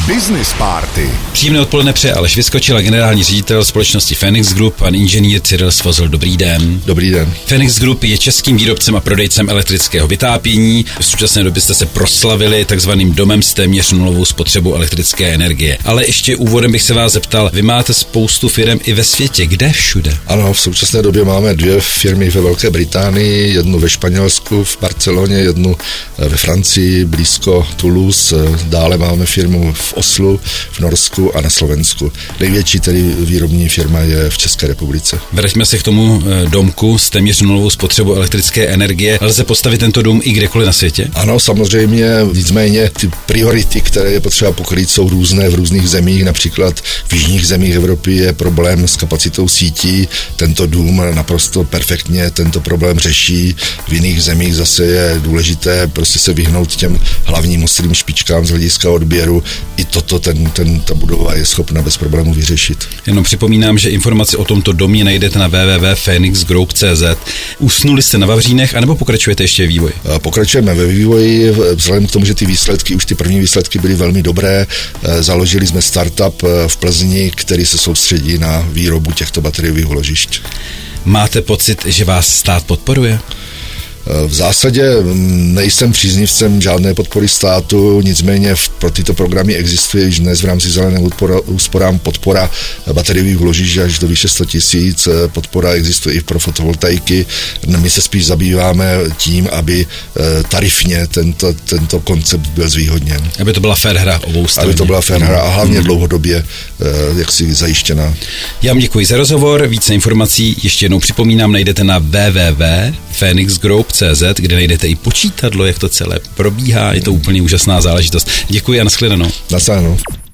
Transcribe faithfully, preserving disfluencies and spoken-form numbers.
Business Party. Příjemné odpoledne přeje Aleš Vyskočil a generální ředitel společnosti Phoenix Group, pan inženýr Cyril Svozil. Dobrý den. Dobrý den. Phoenix Group je českým výrobcem a prodejcem elektrického vytápění. V současné době jste se proslavili takzvaným domem s téměř nulovou spotřebou elektrické energie. Ale ještě úvodem bych se vás zeptal, vy máte spoustu firem i ve světě. Kde všude? Ano, v současné době máme dvě firmy ve Velké Británii, jednu ve Španělsku, v Barceloně, jednu ve Francii, blízko Toulouse. Dále máme firmu v Oslu, v Norsku a na Slovensku. Největší tedy výrobní firma je v České republice. Vraťme se k tomu domku s téměř nulovou spotřebou elektrické energie. Lze postavit tento dům i kdekoliv na světě? Ano, samozřejmě, nicméně ty priority, které je potřeba pokrýt, jsou různé v různých zemích. Například v jižních zemích Evropy je problém s kapacitou sítí. Tento dům naprosto perfektně tento problém řeší. V jiných zemích zase je důležité prostě se vyhnout těm hlavním ostrým špičkám z hlediska odběru. I toto ten, ten, ta budova je schopna bez problémů vyřešit. Jenom připomínám, že informace o tomto domě najdete na w w w tečka phoenix group tečka c z. Usnuli jste na Vavřínech, anebo pokračujete ještě ve vývoji? Pokračujeme ve vývoji, vzhledem k tomu, že ty výsledky, už ty první výsledky byly velmi dobré. Založili jsme startup v Plzni, který se soustředí na výrobu těchto bateriových úložišť. Máte pocit, že vás stát podporuje? V zásadě nejsem příznivcem žádné podpory státu, nicméně pro tyto programy existuje již dnes v rámci zeleného úsporám podpora bateriových úložišť až do výše sto tisíc, podpora existuje i pro fotovoltaiky. My se spíš zabýváme tím, aby tarifně tento, tento koncept byl zvýhodněn. Aby to byla fair hra obou stran. Aby to byla fair hra a hlavně dlouhodobě jaksi zajištěná. Já vám děkuji za rozhovor, více informací ještě jednou připomínám najdete na w w w tečka phoenix group tečka c z, kde najdete i počítadlo, jak to celé probíhá, je to úplně úžasná záležitost. Děkuji a nashledanou. Nashledanou.